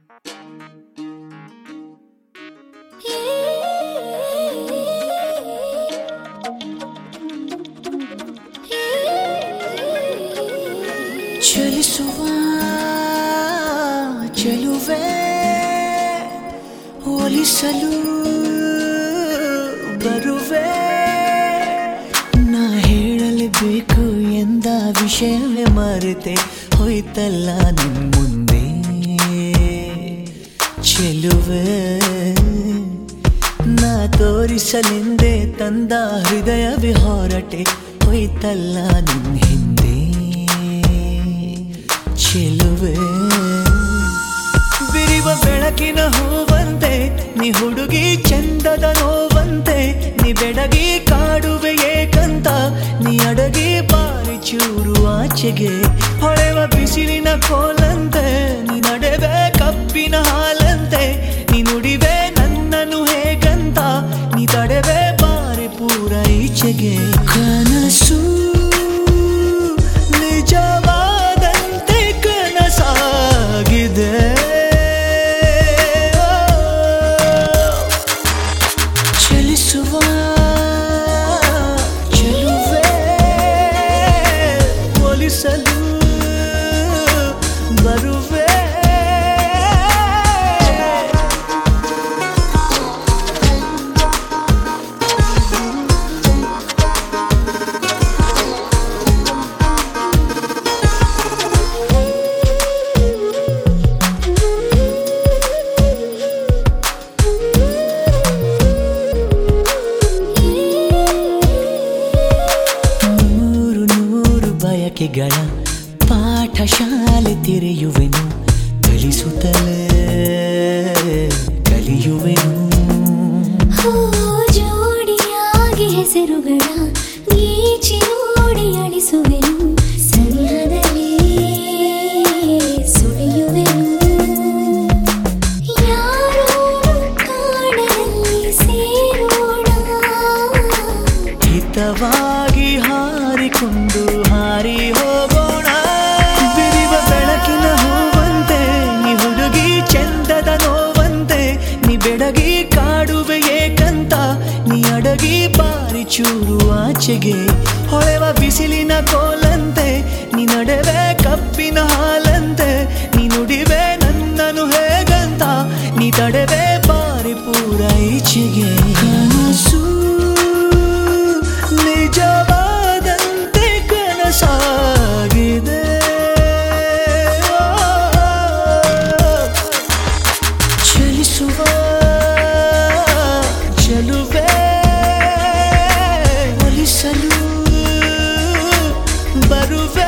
ಚಲಿಸುವ ಚೆಲುವೆ ಒಲಿಸಲು ಬರುವೆ ನಾ ಹೇಳಲೇಬೇಕು ಎಂದ ವಿಷಯವೇ ಮರೆತೆ ಹೋಯ್ತಲ್ಲ ನಿನ್ ಮುಂದೆ ಚೆಲುವೆ ನಾ ತೋರಿಸಲೆಂದೇ ತಂದ ಹೃದಯವೇ ಹೊರಟೆ ಹೋಯ್ತಲ್ಲ ನಿನ್ ಹಿಂದೆ ಚೆಲುವೆ ಬಿರಿವ ಬೆಳಕಿನ ಹೂವಂತೆ ನೀ ಹುಡುಗಿ ಚಂದದ ನೋವಂತೆ ನೀ ಬೆಡಗಿ ಕಾಡುವೆ ಏಕಂತ ನೀ ಅಡಗಿ ಬಾರಿ ಚೂರು ಆಚೆಗೆ ಹೊಳೆವ ಬಿಸಿಲಿನ ಕೋಲಂತೆ ನೀ ನಡೆವೆ ಕಪ್ಪಿನ ಹಾಲಂತೆ ನೀ ನುಡಿವೆ ನನ್ನನ್ನು ಹೇಗಂತ ನೀ ತಡೆವೆ ಬಾರಿ ಪೂರ ಈಚೆಗೆ ಕನಸು ನಿಜವಾದಂತೆ ಕನಸಾಗಿದೆ ಚಲಿಸುವ ಚೆಲುವೆ ಒಲಿಸಲು ಬರುವೆ ಬಯಕೆಗಳ ಪಾಠಶಾಲೆ ತೆರೆಯುವೆನು ಕಲಿಸುತ್ತಲೇ ಕಲಿಯುವೆನು ಜೋಡಿಯಾಗಿ ಹೆಸರುಗಳ ಗೀಚಿ ನೋಡಿ ಅಳಿಸುವೆನು ಸನಿಹದಲ್ಲಿ ಸುಳಿಯುವೆನು ಯಾರೋ ಕಾಡಲ್ಲಿ ಸೇರೋಣ ಹಿತವಾಗಿ ಹಾರಿಕೊಂಡು ಹಾರಿ ಹೋಗೋಣ ಬಿರಿವ ಬೆಳಕಿನ ಹೂವಂತೆ ನೀ ಹುಡುಗಿ ಚಂದದ ನೋವಂತೆ ನೀ ಬೆಡಗಿ ಕಾಡುವೆ ಏಕಂತ ನೀ ಅಡಗಿ ಬಾರಿ ಚೂರು ಆಚೆಗೆ ಹೊಳೆವ ಬಿಸಿಲಿನ ಕೋಲಂತೆ ನೀ ನಡೆವೆ ಕಪ್ಪಿನ ಹಾಲಂತೆ ನೀ ನುಡಿವೆ ನನ್ನನ್ನು ಹೇಗಂತ ನೀ ತಡೆವೆ ಬಾರಿ ಪೂರ ಈಚೆಗೆ ಕನಸು ನಿಜವಾದಂತೆ ಕನಸಾಗಿದೆ ಚಲಿಸುವ ಚೆಲುವೆ ಒಲಿಸಲು ಬರುವೆ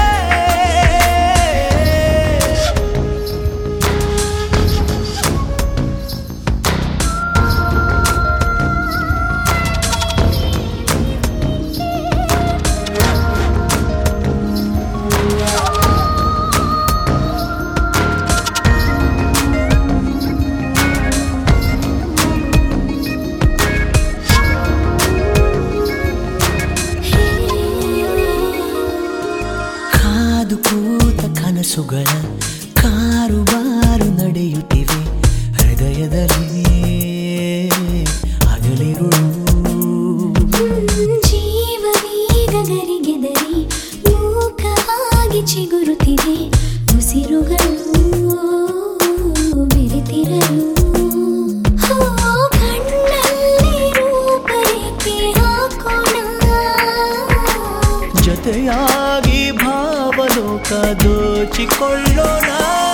ಕೂತ ಕನಸುಗಳ ಕಾರುಬಾರು ನಡೆಯುತ್ತಿವೆ ಹೃದಯದಲ್ಲಿ ಹಗಲಿರುಳು ಜೀವವೀಗ ಗರಿಗೆದರಿ ಮೂಕವಾಗಿ ಚಿಗುರುತ್ತಿದೆ ಉಸಿರುಗಳು ಬೆರೆತಿರಲು ಕಣ್ಣಲ್ಲಿ ರೂಪರೇಖೆ ಹಾಕೋಣ ಜೊತೆಯಾಗಿ ಭಾವಲೋಕ ದೋಚಿಕೊಳ್ಳೋಣ